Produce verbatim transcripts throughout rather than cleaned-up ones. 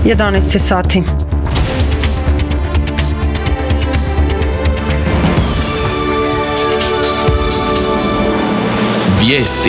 jedanaest je sati. Vijesti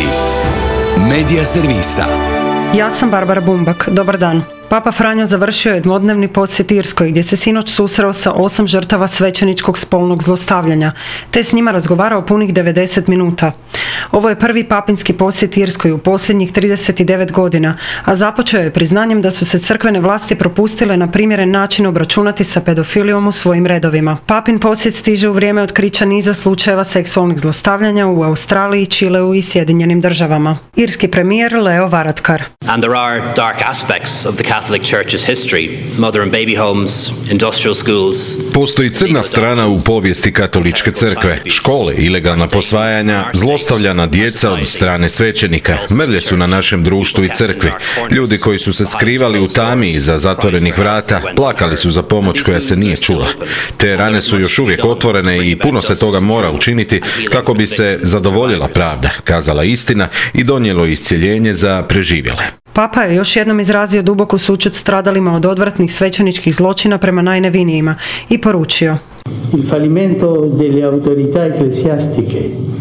Medija servisa. Ja sam Barbara Bumbak. Dobar dan. Papa Franjo završio je dvodnevni posjet Irskoj, gdje se sinoć susreo sa osam žrtava svećeničkog spolnog zlostavljanja, te s njima razgovarao punih devedeset minuta. Ovo je prvi papinski posjet Irskoj u posljednjih trideset devet godina, a započeo je priznanjem da su se crkvene vlasti propustile na primjeren način obračunati sa pedofilijom u svojim redovima. Papin posjet stiže u vrijeme otkrića niza slučajeva seksualnih zlostavljanja u Australiji, Čileu i Sjedinjenim državama. Irski premijer Leo Varadkar. And there are dark aspects of the Catholic Church's history, mother and baby homes, industrial schools. Postoji crna strana u povijesti katoličke crkve. Škole, ilegalna posvajanja, zlostavljana djeca od strane svećenika. Mrlje su na našem društvu i crkvi. Ljudi koji su se skrivali u tami iza zatvorenih vrata, plakali su za pomoć koja se nije čula. Te rane su još uvijek otvorene i puno se toga mora učiniti kako bi se zadovoljila pravda, kazala istina i donijelo iscjeljenje za preživjele. Papa je još jednom izrazio duboku sućut stradalima od odvratnih svećeničkih zločina prema najnevinijima i poručio: Il fallimento delle autorità ecclesiastiche.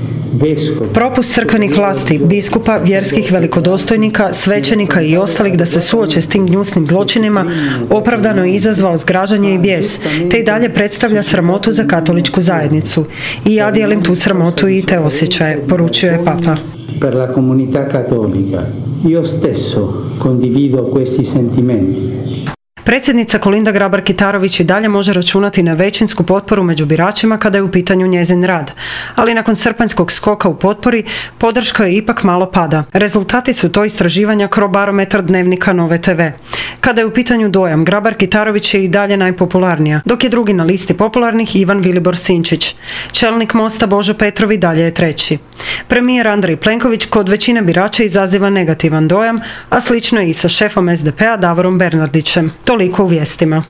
Propust crkvenih vlasti, biskupa, vjerskih velikodostojnika, svećenika i ostalih da se suoče s tim gnjusnim zločinima opravdano je izazvao zgražanje i bijes, te i dalje predstavlja sramotu za katoličku zajednicu. I ja dijelim tu sramotu i te osjećaje, poručio je Papa. Per la comunità cattolica, io stesso condivido questi sentimenti. Predsjednica Kolinda Grabar-Kitarović i dalje može računati na većinsku potporu među biračima kada je u pitanju njezin rad, ali nakon srpanjskog skoka u potpori, podrška je ipak malo pada. Rezultati su to istraživanja Crobarometar dnevnika Nove te ve. Kada je u pitanju dojam, Grabar-Kitarović je i dalje najpopularnija, dok je drugi na listi popularnih Ivan Vilibor Sinčić. Čelnik Mosta Božo Petrov i dalje je treći. Premijer Andrej Plenković kod većine birača izaziva negativan dojam, a slično je i sa šefom es de pe a Davorom Bernardićem. Toliko u vijestima.